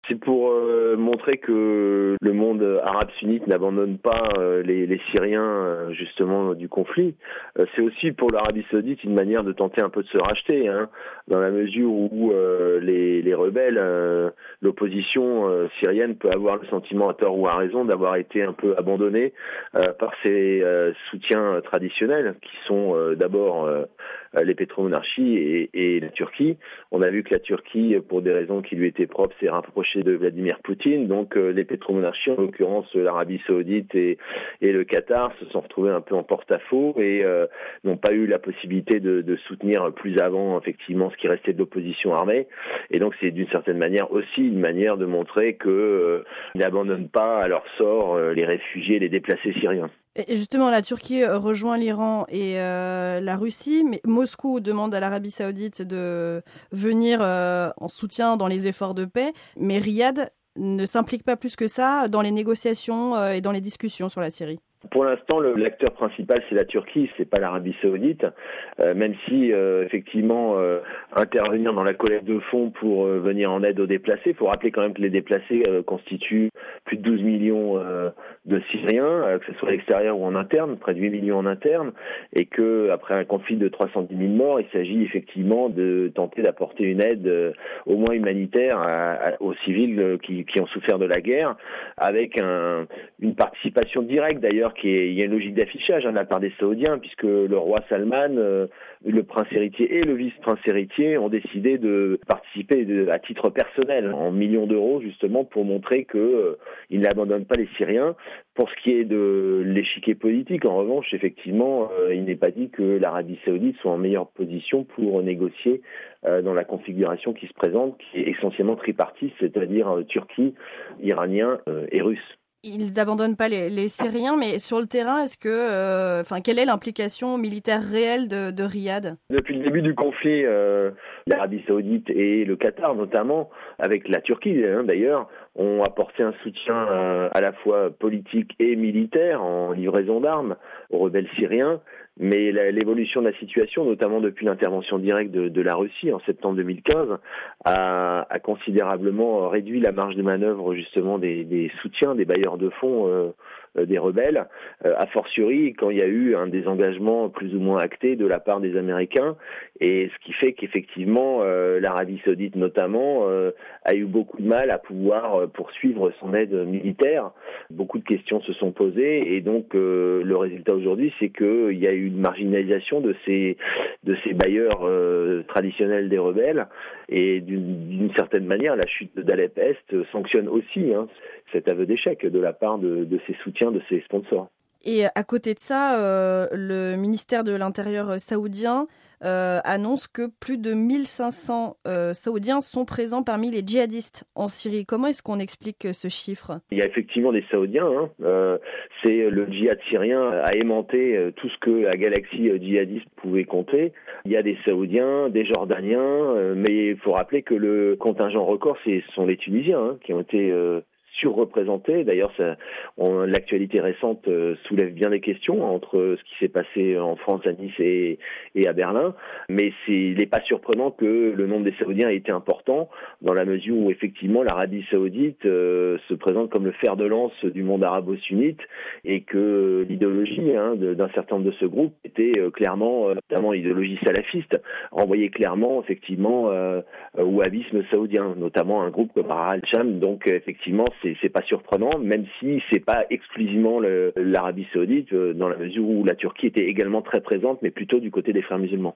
C'est pour montrer que le monde arabe sunnite n'abandonne pas les Syriens justement du conflit. C'est aussi pour l'Arabie Saoudite une manière de tenter un peu de se racheter, hein, dans la mesure où les rebelles, l'opposition syrienne peut avoir le sentiment, à tort ou à raison, d'avoir été un peu abandonnée par ses soutiens traditionnels, qui sont d'abord les pétromonarchies et la Turquie. On a vu que la Turquie, pour des raisons qui lui étaient propres, s'est rapprochée de Vladimir Poutine. Donc les pétromonarchies, en l'occurrence l'Arabie Saoudite et le Qatar, se sont retrouvés un peu en porte-à-faux et n'ont pas eu la possibilité de soutenir plus avant effectivement ce qui restait de l'opposition armée. Et donc c'est d'une certaine manière aussi une manière de montrer qu'ils n'abandonnent pas à leur sort les réfugiés, les déplacés syriens. Et justement, la Turquie rejoint l'Iran et la Russie, mais Moscou demande à l'Arabie Saoudite de venir en soutien dans les efforts de paix, mais Riyad ne s'implique pas plus que ça dans les négociations et dans les discussions sur la Syrie. Pour l'instant, l'acteur principal, c'est la Turquie, c'est pas l'Arabie Saoudite, même si, effectivement, intervenir dans la collecte de fonds pour venir en aide aux déplacés. Il faut rappeler quand même que les déplacés constituent plus de 12 millions de Syriens, que ce soit à l'extérieur ou en interne, près de 8 millions en interne, et que après un conflit de 310 000 morts, il s'agit effectivement de tenter d'apporter une aide au moins humanitaire aux civils qui ont souffert de la guerre, avec une participation directe d'ailleurs. Il y a une logique d'affichage de la part des Saoudiens, puisque le roi Salman, le prince héritier et le vice-prince héritier ont décidé de participer à titre personnel en millions d'euros, justement, pour montrer qu'ils n'abandonnent pas les Syriens. Pour ce qui est de l'échiquier politique, en revanche, effectivement, il n'est pas dit que l'Arabie Saoudite soit en meilleure position pour négocier dans la configuration qui se présente, qui est essentiellement tripartite, c'est-à-dire Turquie, Iranien et Russe. Ils n'abandonnent pas les Syriens, mais sur le terrain, quelle est l'implication militaire réelle de Riyad ? Depuis le début du conflit, l'Arabie Saoudite et le Qatar notamment, avec la Turquie d'ailleurs, ont apporté un soutien à la fois politique et militaire en livraison d'armes aux rebelles syriens. Mais l'évolution de la situation, notamment depuis l'intervention directe de la Russie en septembre 2015, a considérablement réduit la marge de manœuvre justement des soutiens, des bailleurs de fonds des rebelles, a fortiori quand il y a eu un désengagement plus ou moins acté de la part des Américains, et ce qui fait qu'effectivement l'Arabie Saoudite notamment a eu beaucoup de mal à pouvoir poursuivre son aide militaire. Beaucoup de questions se sont posées, et donc le résultat aujourd'hui, c'est qu'il y a eu une marginalisation de ces bailleurs traditionnels des rebelles, et d'une certaine manière la chute d'Alep-Est sanctionne aussi cet aveu d'échec de la part de ses soutiens, de ses sponsors. Et à côté de ça, le ministère de l'Intérieur saoudien annonce que plus de 1500 Saoudiens sont présents parmi les djihadistes en Syrie. Comment est-ce qu'on explique ce chiffre ? Il y a effectivement des Saoudiens. C'est le djihad syrien a aimanté tout ce que la galaxie djihadiste pouvait compter. Il y a des Saoudiens, des Jordaniens, mais il faut rappeler que le contingent record, ce sont les Tunisiens qui ont été surreprésentés. D'ailleurs, l'actualité récente soulève bien des questions entre ce qui s'est passé en France, à Nice et à Berlin. Mais il n'est pas surprenant que le nombre des Saoudiens ait été important, dans la mesure où effectivement l'Arabie Saoudite se présente comme le fer de lance du monde arabo-sunnite, et que l'idéologie d'un certain nombre de ce groupe était clairement, notamment l'idéologie salafiste, renvoyait clairement effectivement au wahhabisme saoudien, notamment un groupe comme Al-Sham. Donc effectivement, c'est pas surprenant, même si c'est pas exclusivement l'Arabie Saoudite, dans la mesure où la Turquie était également très présente, mais plutôt du côté des frères musulmans.